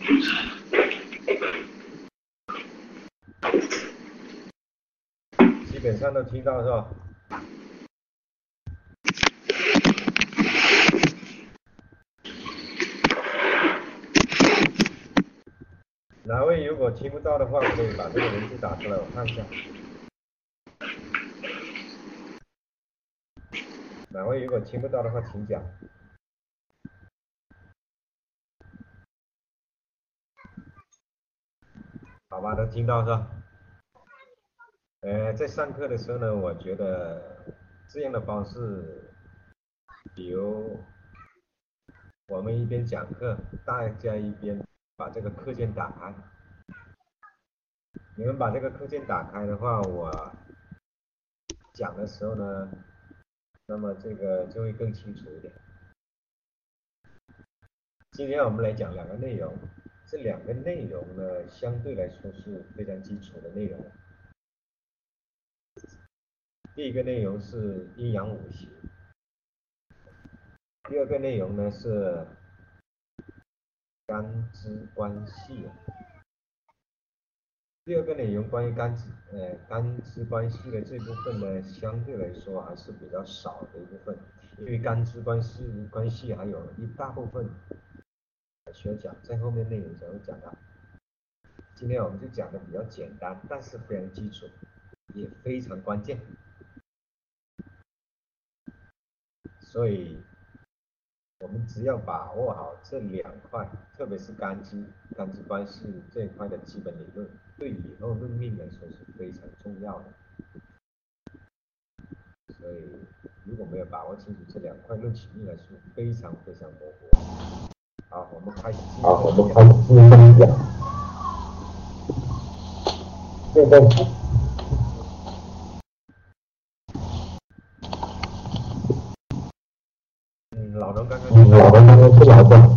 基本上都听到是吧？哪位如果听不到的话，可以把这个文字打出来，我看一下。哪位如果听不到的话，请讲。好吧，都听到是吧？在上课的时候呢，我觉得这样的方式，比如我们一边讲课，大家一边把这个课件打开。你们把这个课件打开的话，我讲的时候呢，那么这个就会更清楚一点。今天我们来讲两个内容，这两个内容呢，相对来说是非常基础的内容。第一个内容是阴阳五行，第二个内容呢是干支关系。第二个内容关于干支关系的这部分呢，相对来说还是比较少的一部分，因为干支关系还有一大部分需要讲，在后面内容才会讲到。今天我们就讲的比较简单，但是非常基础，也非常关键。所以，我们只要把握好这两块，特别是干支关系这一块的基本理论，对以后论命来说是非常重要的。所以，如果没有把握清楚这两块，论起命来说非常非常模糊。好，我们开始继续讲。现在老农刚刚进来过。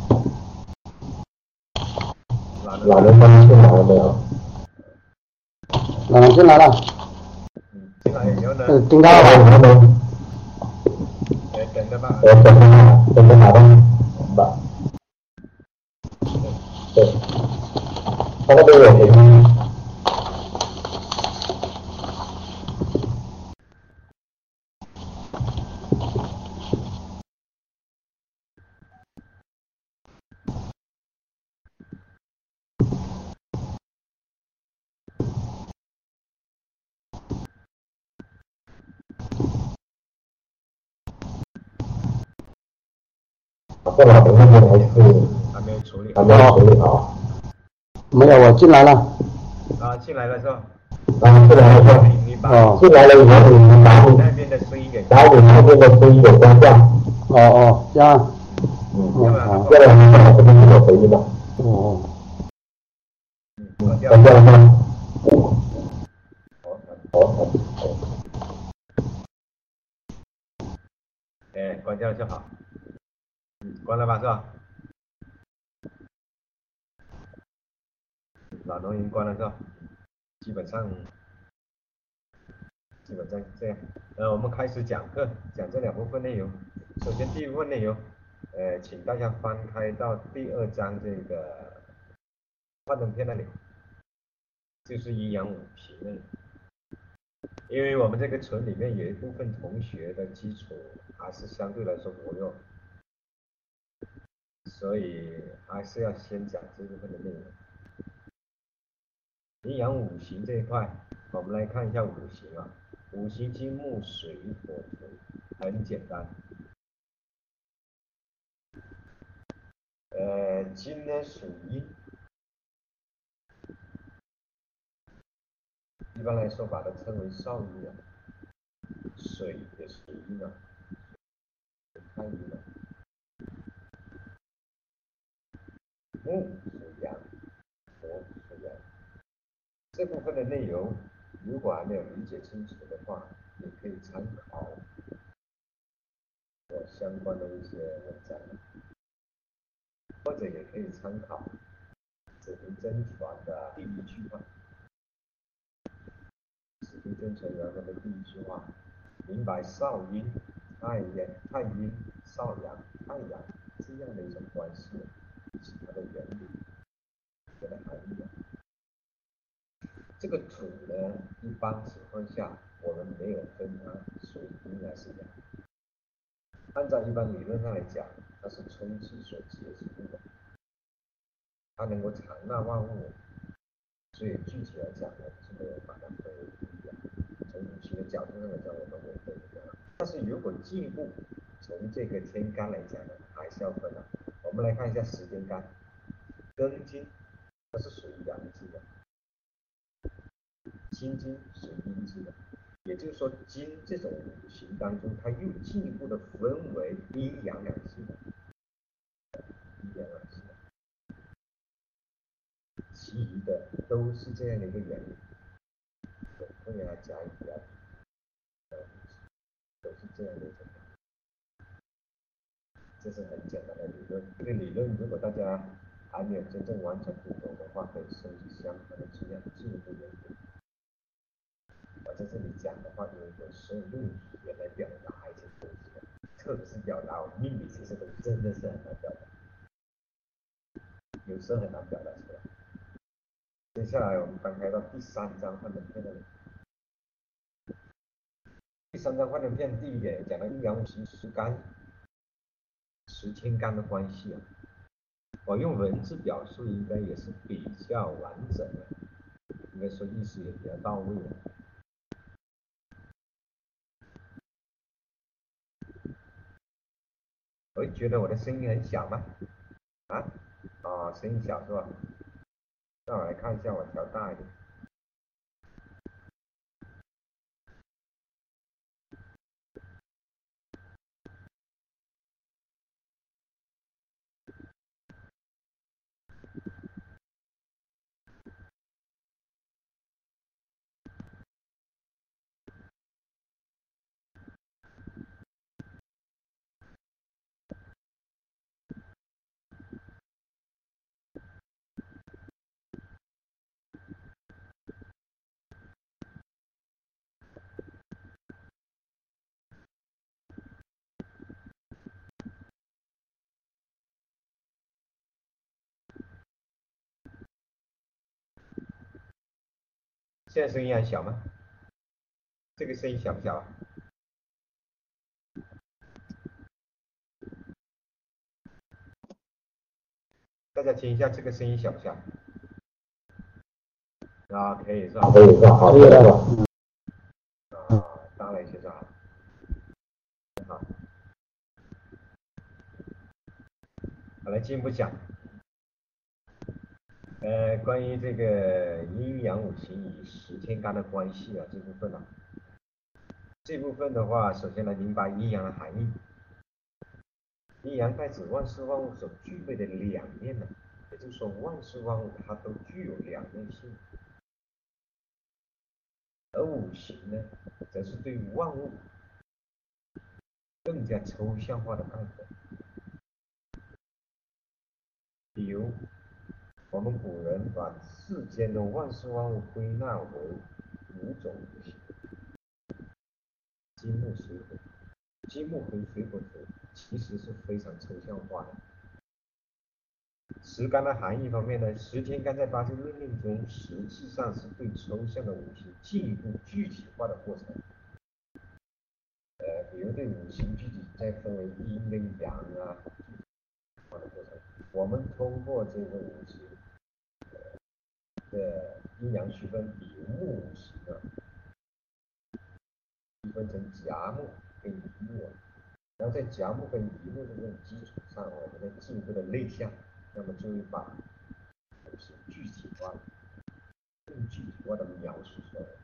老农刚刚进来了没有？ 老农进来了。 进来以后呢？ 听到了吧？ 等着吧。 等着好吧。对，他那边有回音。这老农那边还没有处理好。没有，我进来了。 进来了是吧？ 进来了是吧？进来了以后你把你那边的声音给把你那边的声音给关掉。这样。好，这样这边就有回音了。关掉了吗？好。 关掉就好。关了吧是吧？老农已经关了是吧？基本上这样。我们开始讲课，讲这两部分内容。首先第一部分内容，请大家翻开到第2章这个幻灯片那里，就是阴阳五行那里。因为我们这个村里面有一部分同学的基础还是相对来说薄弱，所以还是要先讲这部分的内容。阴阳五行这一块，我们来看一下五行啊。五行金木水火土，很简单。金呢属阴，一般来说把它称为少阴啊。水也属阴啊，太阴了。木属阳，火属阳。这部分的内容，如果还没有理解清楚的话，你可以参考我相关的一些文章，或者也可以参考紫平真传的第一句话。紫平真传原文的第一句话，明白少阴、太阴、少阳、太阳这样的一种关系，是它的原理。 天的含义。这个土呢，一般情况下我们没有分它属阴还是阳。按照一般理论上来讲，它是冲气所结成的，它能够藏纳万物，所以具体来讲呢，是没有把它分为阴阳。从五行的角度上来讲，我们没有分阳。但是如果进一步从这个天干来讲呢，还是要分的。我们来看一下时间干，庚金，它是属于阳气的。辛金是阴气的，也就是说金这种五行当中，它又进一步的分为阴阳两系的，其余的都是这样的一个原理，后面还加一条，都是这样的一种，这是很简单的理论。这个理论如果大家还没有真正完全读懂的话，可以收集相关的资料进一步研究。我在这里讲的话，有时候用语言来表达一些东西，特别是表达命理这些东西，真的是很难表达，有时候很难表达出来。接下来我们翻开到第3章幻灯片那里。第3章幻灯片第一点讲到阴阳五行十干、十天干的关系啊，我用文字表述应该也是比较完整的，应该说意思也比较到位的。我觉得我的声音很小吗？声音小是吧？那我来看一下，我调大一点。现在声音还小吗？这个声音小不小啊？大家听一下，这个声音小不小？可以是吧？ 可以是吧？好，可以是吧？ 大了一些是吧？好，好来进一步讲。关于这个阴阳五行与十天干的关系啊，这部分的话，首先来明白阴阳的含义。阴阳代指万事万物所具备的两面呢，也就是说万事万物它都具有两面性。而五行呢，则是对万物更加抽象化的概括。比如，我们古人把世间的万事万物归纳为5种五行：金木水火。金木和水火土其实是非常抽象化的。十干的含义方面呢，十天干在八字论命中实际上是对抽象的五行进一步具体化的过程。比如对五行具体再分为阴跟阳啊，化的过程。我们通过这个五行的阴阳区分，比如木五行啊，区分成甲木跟乙木，然后在甲木跟乙木的这种基础上，我们再进一步的内向，那么就会把五行具体化，更具体化的描述出来。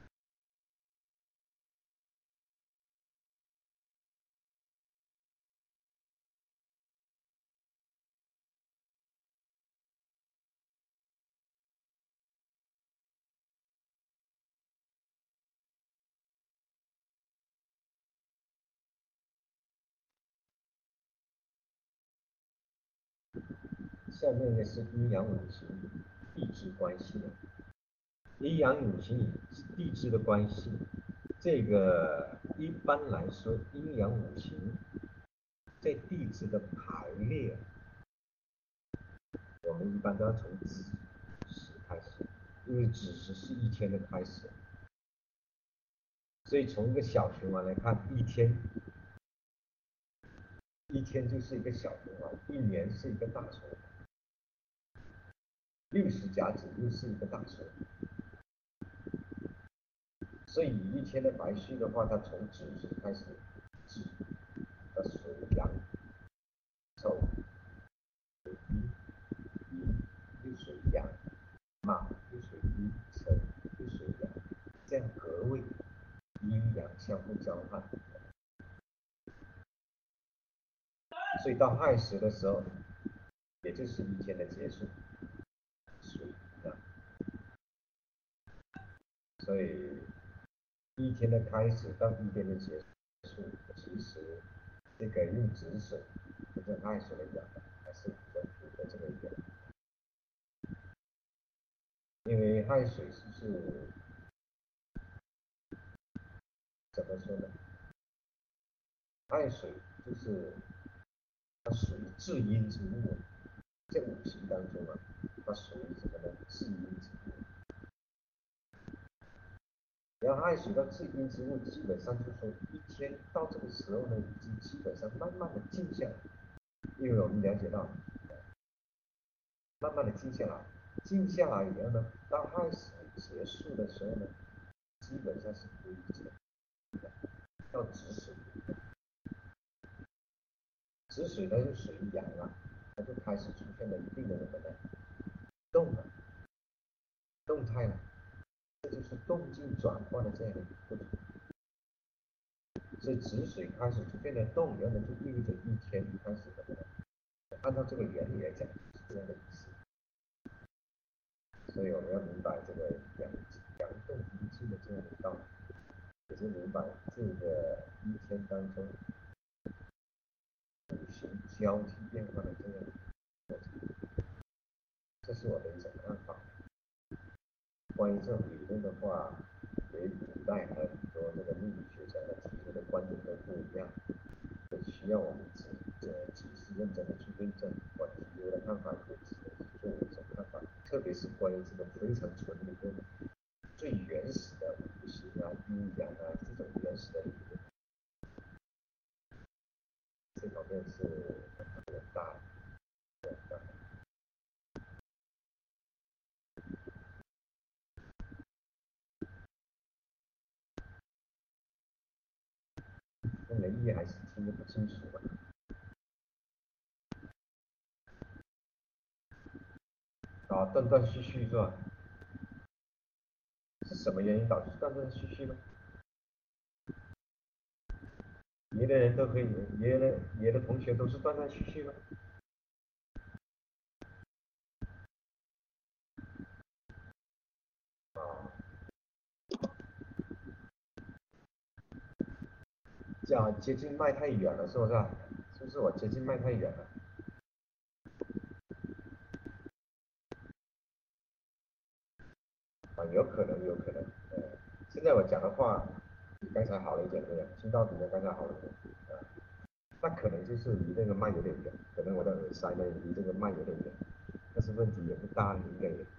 下面呢是阴阳五行地支关系的。阴阳五行与地支的关系，这个一般来说，阴阳五行在地支的排列，我们一般都要从子开始，因为子时是一天的开始，所以从一个小循环来看，一天就是一个小循环，一年是一个大循环，60甲子又是一个大循环。所以一天的排序的话，它从子时开始，子的水阳丑寅又水阳马又水阴辰又水阳，这样格位阴阳相互交换，所以到亥时的时候，也就是一天的结束，水阳，所以一天的开始到一天的结束，其实这个用子水跟这亥水来讲，还是比较符合这个原理。因为亥水是怎么说呢？亥水就是它属于至阴之物，在五行当中啊，它属于什么呢？至阴之物。然后亥水到至阴之物，基本上就是说一天到这个时候呢，已经基本上慢慢的静下来，因为我们了解到，慢慢的静下来，静下来以后呢，到亥水结束的时候呢，基本上是归正的，到子水。子水呢就属于阳了，它就开始出现了一定的什么呢？动了，动态了，这就是动静转换的这样的一个过程。所以子水开始出现了动，原来就意味着一天开始什么呢？按照这个原理来讲，是这样的意思。所以我们要明白这个阳动阴静的这样的道理，也就明白这个一天当中五行交替变化的这样的过程，这是我的一种看法。关于这种理论的话，与古代很多这个命理学家的提出的观点都不一样，也需要我们仔细认真的去验证。我提出的看法也只能作为一种看法，特别是关于这种非常纯理论、最原始的五行啊、阴阳啊这种原始的理论，这方面是很大的。那雷毅还是听得不清楚吧？啊，断断续续是吧？是什么原因导致断断续续呢？别的人都可以，别的同学都是断断续续吗？啊，这样接近麦太远了，是不是？是不是我接近麦太远了？啊，有可能，有可能。现在我讲的话比刚才好了一点，对不对？听到比刚才好了一点。那可能就是离那个麦有点远，可能我的耳塞呢离这个麦有点远，但是问题也不大，应该也。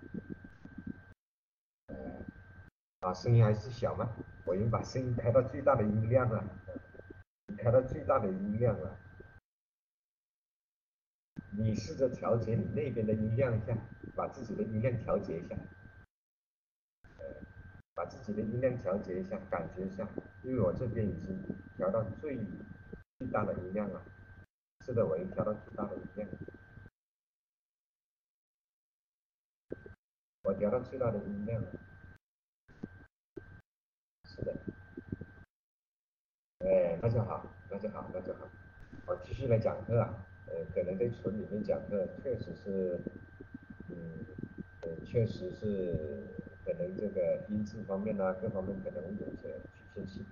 声音还是小吗？我已经把声音开到最大的音量了，开到最大的音量了。你试着调节你那边的音量一下，把自己的音量调节一下，把自己的音量调节一下，感觉一下，因为我这边已经调到最大的音量了。是的，我已经调到最大的音量，我调到最大的音量了。是的，那就好，那就好，那就好。我继续来讲课啊，可能在群里面讲课确实是，嗯，确实是可能这个音质方面呢，各方面可能有些局限性。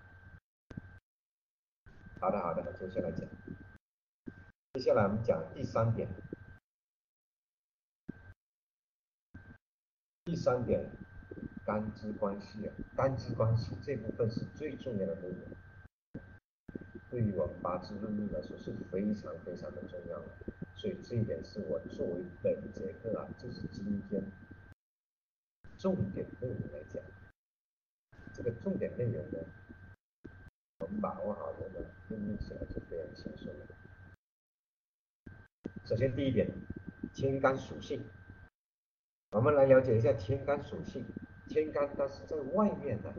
好的，好的，接下来讲。接下来我们讲第三点。第三点，干支关系啊，干支关系这部分是最重要的部分，对于我们八字论命来说是非常非常的重要的。所以这一点是我作为本节课啊，就是今天重点内容来讲。这个重点内容呢，我们把握好了呢，应用起来就非常轻松了。首先第一点，天干属性，我们来了解一下天干属性。天干它是在外面的，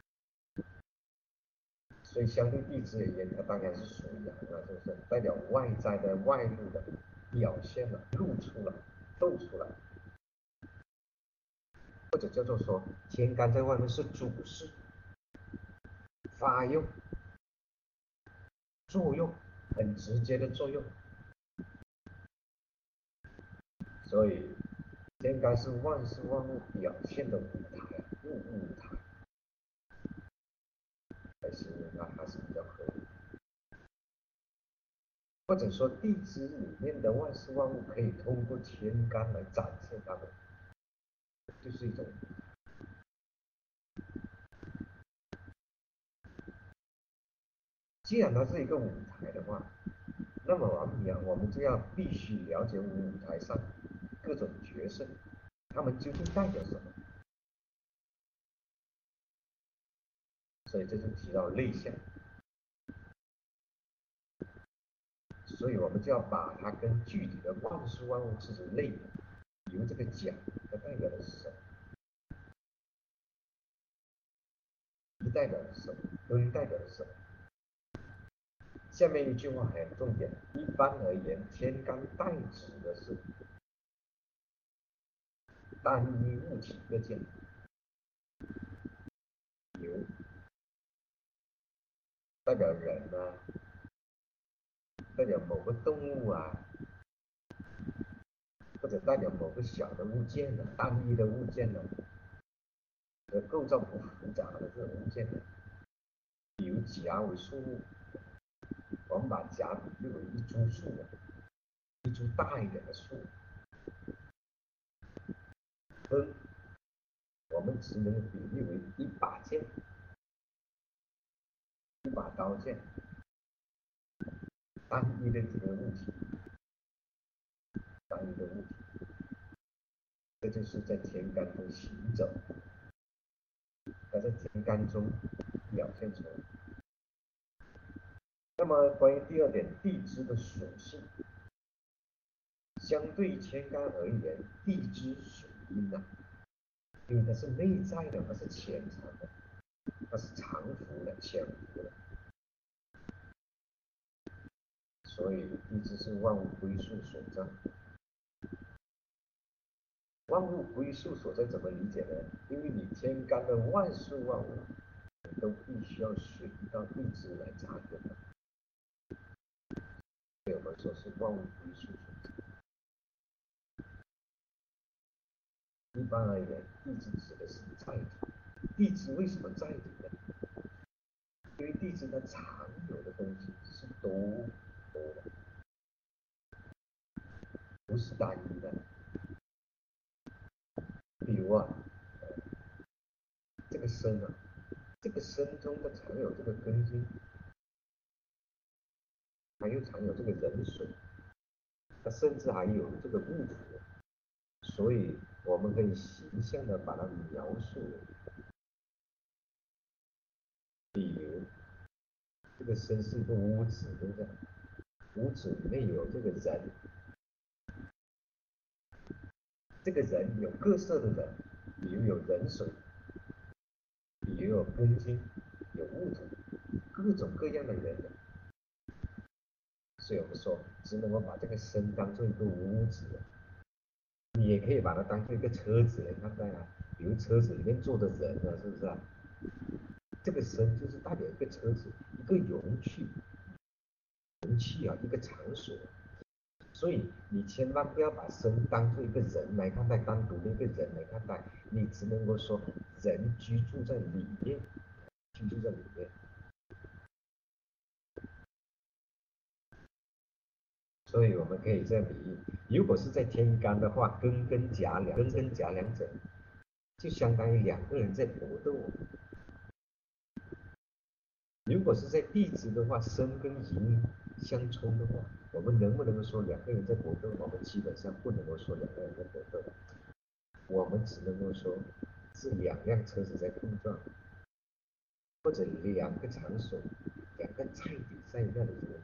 所以相对地支而言，它当然是属阳了，是不是？代表外在的、外露的表现了、露出了、露出来，或者叫做说天干在外面是主事、发用、作用，很直接的作用。所以天干是万事万物表现的舞台，用舞台来形容它还是比较合理。或者说地支里面的万事万物可以通过天干来展现它们，就是一种既然它是一个舞台的话，那么我们就要必须了解舞台上各种角色，他们究竟代表什么。所以这就提到类象，所以我们就要把它跟具体的万事万物制成类比。比如这个甲，它代表的是什么？乙代表的是什么？庚代表的是什么？下面一句话很重点，一般而言，天干代指的是单一物体各件，比如代表人啊，代表某个动物啊，或者代表某个小的物件呢、单一的物件呢，构造不复杂的这种物件呢，比如甲为树木，我们把甲比喻为一株树，一株大一点的树。庚，我们只能比喻为一把剑，一把刀剑，单一的这个物体，单一的物体，这就是在天干中行走，它在天干中表现出来。那么关于第二点，地支的属性，相对于天干而言，地支属阴啊，因为它是内在的，它是潜藏的，它是藏伏的、潜伏的，所以地支是万物归宿所在。万物归宿所在怎么理解呢？因为你天干的万事万物，你都必须要随到地支来扎根的，所以我们说是万物归宿所在。一般而言，地支指的是载体。地支为什么载体呢？因为地支它常有的东西是多的，不是单一的。比如啊，这个申啊，这个申中它常有这个庚金，还有常有这个壬水，它甚至还有这个戊土，所以我们可以形象的把它描述为，比如这个申是一个屋子，对不对？屋子里面有这个人，这个人有各色的人，比如有壬水，比如有庚金，有戊土，各种各样的人。所以我们说，只能够把这个申当做一个屋子，你也可以把它当做一个车子来看待啊。比如车子里面坐的人啊，是不是啊？这个申就是代表一个车子，一个容器，啊，一个场所。所以你千万不要把申当做一个人来看待，单独的一个人来看待，你只能够说人居住在里面，居住在里面。所以我们可以这样比喻，如果是在天干的话，庚跟甲两者，就相当于两个人在搏斗。如果是在地支的话，申跟寅相冲的话，我们能不能够说两个人在搏斗？我们基本上不能够说两个人在搏斗，我们只能够说是两辆车子在碰撞，或者两个场所、两个菜比赛那里